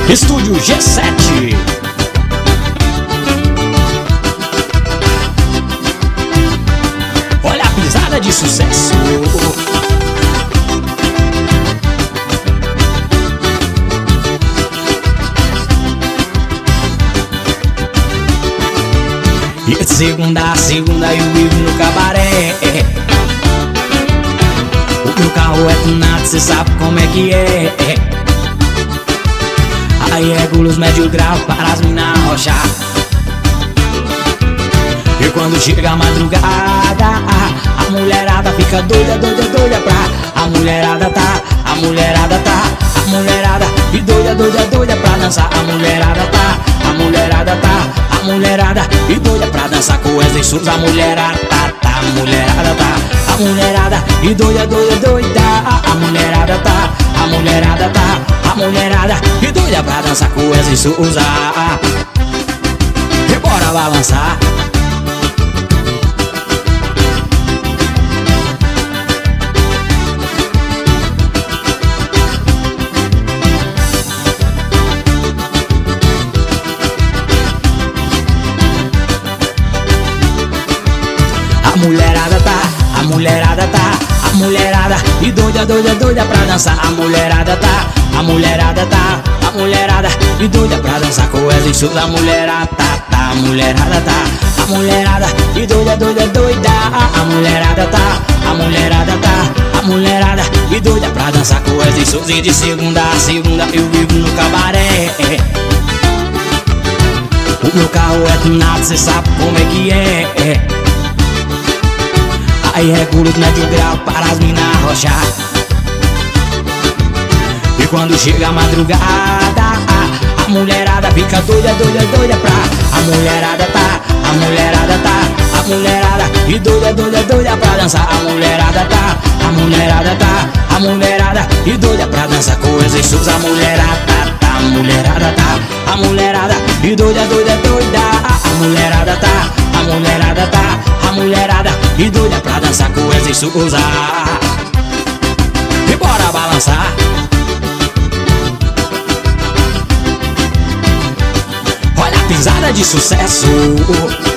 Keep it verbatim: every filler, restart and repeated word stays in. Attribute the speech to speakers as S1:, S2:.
S1: Estúdio G sete. Olha a pisada de sucesso. E de segunda a segunda eu vivo no cabaré. O meu carro é tunado, cê sabe como é que é. Aí é gulos médio grau para as mina rochar. E quando chega a madrugada, a mulherada fica doida, doida, doida pra. A mulherada tá, a mulherada tá, a mulherada e doida, doida, doida pra dançar. A mulherada tá, a mulherada tá, a mulherada e doida pra dançar com Wesley Souza. A mulherada tá, tá, a mulherada tá, a mulherada e doida, doida, doida. A mulherada tá, a mulherada tá, a mulherada e doida pra dançar com Wesley Souza. E bora balançar. A mulherada tá, a mulherada tá, a mulherada e doida, doida, doida pra dançar. A mulherada tá, a mulherada tá, a mulherada e doida pra dançar com Wesley Souza. A mulherada tá, tá, a mulherada tá, a mulherada e doida, doida, doida. A mulherada tá, a mulherada tá, a mulherada e doida pra dançar com Wesley Souza. E de segunda a segunda eu vivo no cabaré. O meu carro é tunado, cê sabe como é que é. Aí regulo os médio grau para as mina rochar. E quando chega a madrugada, a, a mulherada fica doida, doida, doida pra. A mulherada tá, a mulherada tá, a mulherada e doida, doida, doida pra dançar. A mulherada tá, a mulherada tá, a mulherada e doida pra dançar com Wesley Souza. A mulherada tá, a mulherada tá, a mulherada e doida, doida, doida. A mulherada tá, a mulherada tá, a mulherada e doida pra dançar com Wesley Souza. E bora balançar. Olha a pisada de sucesso.